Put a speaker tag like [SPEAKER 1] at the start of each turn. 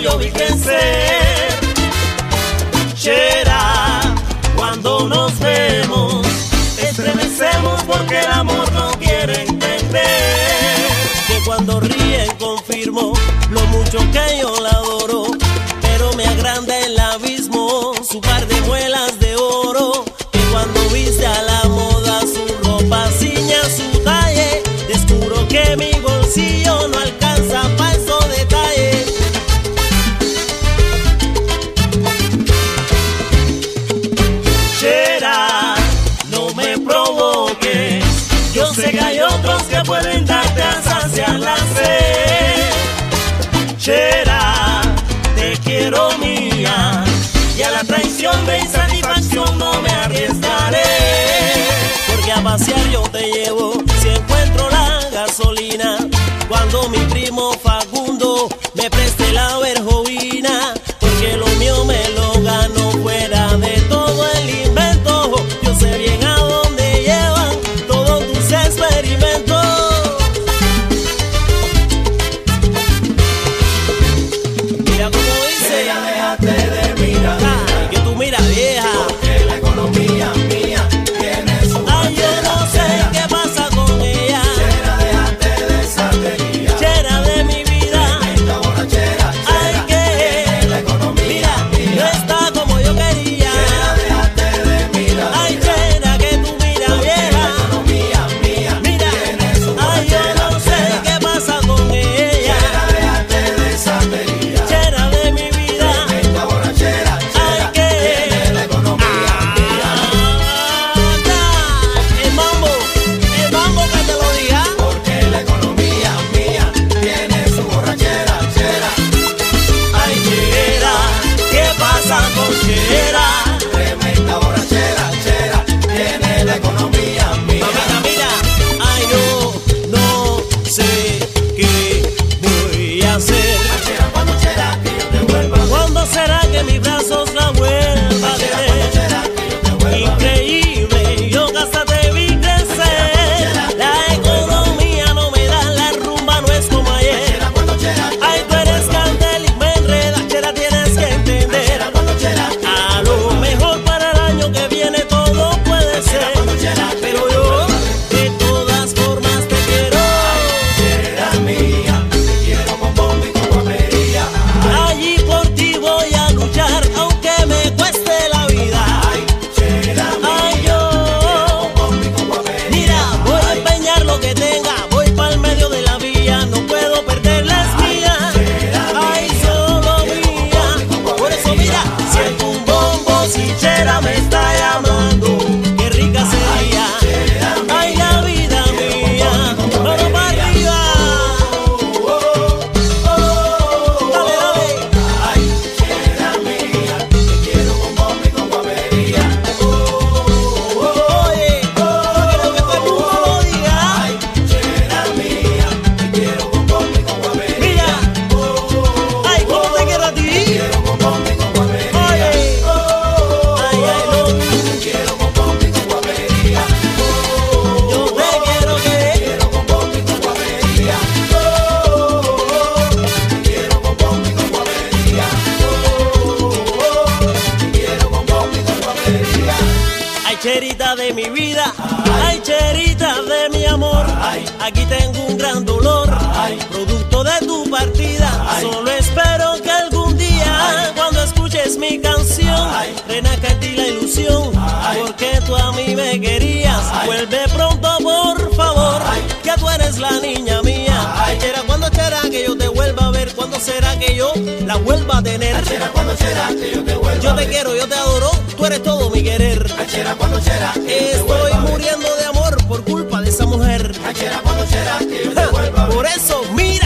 [SPEAKER 1] yo vi crecer. Chera, cuando nos vemos, estremecemos porque el amor no quiere entender. Que cuando ríen confirmo lo mucho que yo la adoro, pero me agranda el abismo su par de muelas de oro. Que cuando viste a la moda su ropa ciña su talle, descubro que mi bolsillo no alcanza pa' esos detalles. Chera, no me provoques, yo sé que hay otros que pueden darte a saciar la sed. Chera, te quiero mía, y a la traición de insatisfacción no me arriesgaré. Porque a pasear yo te llevo si encuentro la gasolina, cuando mi primo Facundo me preste la verjovina. Porque lo mío me lo gano fuera de todo el invento, yo sé bien a dónde llevan todos tus experimentos. Mira cómo dice,
[SPEAKER 2] ya déjate de mirar,
[SPEAKER 1] ay, que tú mira vieja,
[SPEAKER 2] porque la economía mía tiene su
[SPEAKER 1] ay, yo no sé qué pasa con ella.
[SPEAKER 2] Chera, déjate de santería,
[SPEAKER 1] Chera de mi vida,
[SPEAKER 2] tremenda borrachera.
[SPEAKER 1] ay, que
[SPEAKER 2] Tiene la economía
[SPEAKER 1] mira, no
[SPEAKER 2] mía.
[SPEAKER 1] está como yo quería.
[SPEAKER 2] Chera, déjate de mirar,
[SPEAKER 1] Ay, Chera, que tú mira
[SPEAKER 2] porque la
[SPEAKER 1] vieja,
[SPEAKER 2] economía mía
[SPEAKER 1] mira,
[SPEAKER 2] tiene su
[SPEAKER 1] ay, yo
[SPEAKER 2] borrachera.
[SPEAKER 1] no sé qué pasa con ella.
[SPEAKER 2] Chera, déjate de santería,
[SPEAKER 1] Chera de mi vida,
[SPEAKER 2] tremenda borrachera.
[SPEAKER 1] ay,
[SPEAKER 2] Chera,
[SPEAKER 1] que
[SPEAKER 2] tiene la economía mía.
[SPEAKER 1] el mambo que te lo diga.
[SPEAKER 2] Porque la economía mía tiene su borrachera. Chera, ay,
[SPEAKER 1] Chera, ¿qué pasa con Chera?
[SPEAKER 2] tremenda borrachera. Chera, tiene la economía mía.
[SPEAKER 1] Mamita, mira, ay, yo no sé qué voy a hacer.
[SPEAKER 2] Chera, cuando Chera, que yo te vuelva.
[SPEAKER 1] ¿Cuándo será que mis brazos la vuelva a
[SPEAKER 2] Chera, cuando
[SPEAKER 1] tener?
[SPEAKER 2] Chera, que yo te vuelva.
[SPEAKER 1] Increíble, yo hasta te vi crecer. La economía no me da, la rumba no es como ayer.
[SPEAKER 2] Chera, cuando Chera, que
[SPEAKER 1] Ay,
[SPEAKER 2] yo
[SPEAKER 1] tú
[SPEAKER 2] te
[SPEAKER 1] eres
[SPEAKER 2] vuelva.
[SPEAKER 1] candel y me enredas, Chera, tienes que entender.
[SPEAKER 2] Chera, cuando Chera, que yo
[SPEAKER 1] A
[SPEAKER 2] te
[SPEAKER 1] lo
[SPEAKER 2] vuelva.
[SPEAKER 1] mejor para el año que viene todo puede ser,
[SPEAKER 2] cuando Chera, que
[SPEAKER 1] pero
[SPEAKER 2] yo te
[SPEAKER 1] yo
[SPEAKER 2] vuelva.
[SPEAKER 1] de todas formas te quiero.
[SPEAKER 2] Chera mía, te quiero con bomba y con guapería.
[SPEAKER 1] Allí por ti voy a luchar, aunque me cueste la vida.
[SPEAKER 2] Ay, Chera
[SPEAKER 1] Ay,
[SPEAKER 2] mía,
[SPEAKER 1] yo,
[SPEAKER 2] con bomba y con guapería.
[SPEAKER 1] mira, voy a empeñar lo que tenga, voy para el medio de la vía, no puedo perder las mías. Ay, solo mía. Por eso mira, siento un bombo si Chera me está llamando. Qué rica sería. Ay, la vida mía. Mano para arriba. Dale, dale.
[SPEAKER 2] Ay, Chera mía, te quiero con bomba y con guapería.
[SPEAKER 1] Oye, yo quiero que todo el mundo lo diga.
[SPEAKER 2] Ay, Chera mía, te quiero con bomba y con guapería.
[SPEAKER 1] Mira, ay, ¿cómo te quiero a ti?
[SPEAKER 2] Quiero con bomba y con guapería.
[SPEAKER 1] Oye, ay, ay, no,
[SPEAKER 2] Te quiero con bomba y con guapería.
[SPEAKER 1] yo te quiero que.
[SPEAKER 2] Quiero con bomba y con guapería. Te quiero con bomba y con guapería. Te quiero con bomba y con guapería.
[SPEAKER 1] Ay, Cherita de mi vida, ay, Cherita de mi amor, aquí tengo un gran dolor, producto de tu partida. Solo espero que algún día, cuando escuches mi canción, renazca en ti la ilusión, porque tú a mí me querías. Vuelve pronto, por favor, que tú eres la niña mía. Ay, Chera, ¿cuándo será que yo te vuelva a ver? ¿Cuándo será que yo la vuelva a tener?
[SPEAKER 2] Chera, cuando Chera, que yo te vuelva.
[SPEAKER 1] Yo te quiero, yo te adoro, tú eres todo mi querer.
[SPEAKER 2] Chera, cuando Chera, que yo te
[SPEAKER 1] Estoy
[SPEAKER 2] vuelva a ver.
[SPEAKER 1] muriendo de amor por culpa de esa mujer.
[SPEAKER 2] Chera, cuando Chera, que yo te vuelva a ver.
[SPEAKER 1] Por eso, mira.